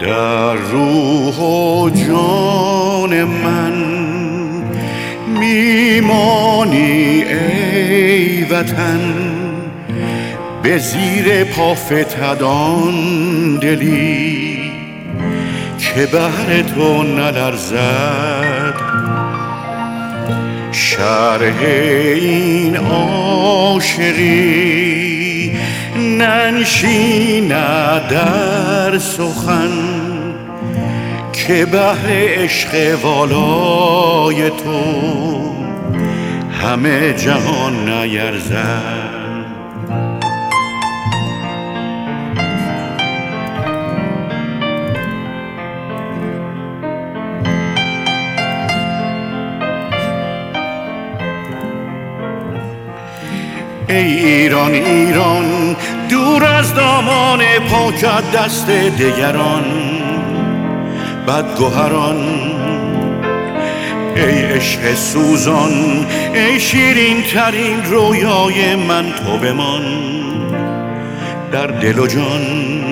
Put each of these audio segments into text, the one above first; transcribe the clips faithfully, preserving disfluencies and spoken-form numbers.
در روح و جان من میمانی ای وطن، به زیر پا فتد آن دلی که بهر تو نلرزد. شرح این عاشقی ننشیند در سخن، که بهر عشق والای تو همه جهان نیرزد. ای ایران ایران دور از دامان پاکت دست دگران بدگوهران، ای عشق سوزان ای شیرین ترین رویای من، تو بمان در دل و جان.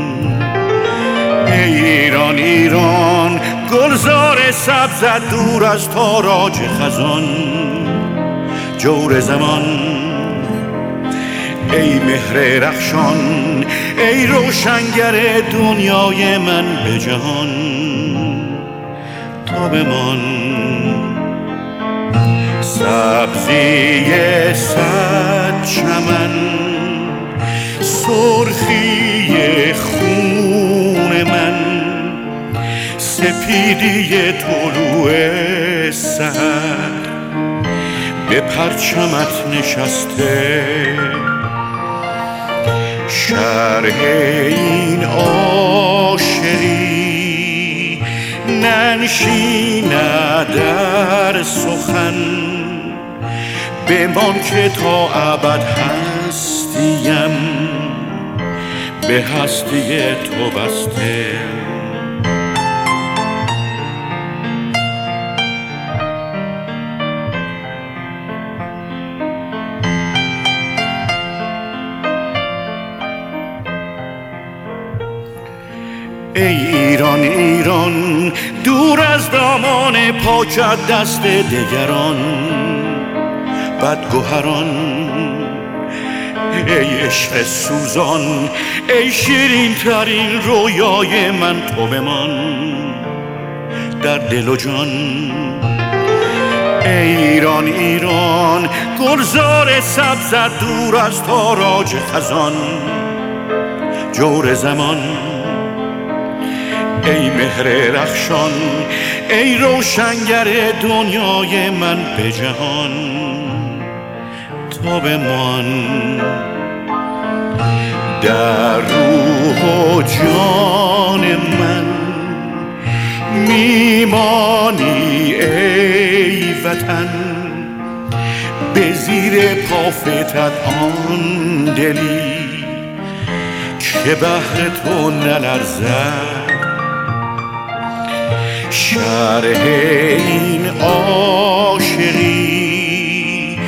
ای ایران ایران گلزار سبزت دور از تاراج خزان جور زمان، ای مهر رخشان ای روشنگر دنیای من به جهان، تو بمان. سبزی صد چمن سرخی خون من، سپیدی طلوع سحر به پرچمت نشسته. شرح این عاشقی ننشیند در سخن، بمان که تا ابد هستیم به هستی تو بسته. ای ایران ایران دور از دامان پاکت دست دگران بدگوهران، ای عشق سوزان ای شیرین ترین رویای من، تو بمان در دل و جان. ای ایران ایران گلزار سبزت دور از تاراج خزان جور زمان، ای مهر رخشان ای روشنگر دنیای من به جهان، تو بمان در روح و جان من میمانی ای وطن، به زیر پا فتد آن دلی که بهر تو نلرزد. شرح این عاشقی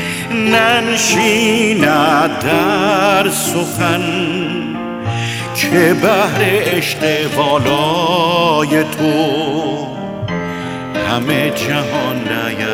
ننشیند در سخن، که بهر عشق والای تو همه جهان نیرزد.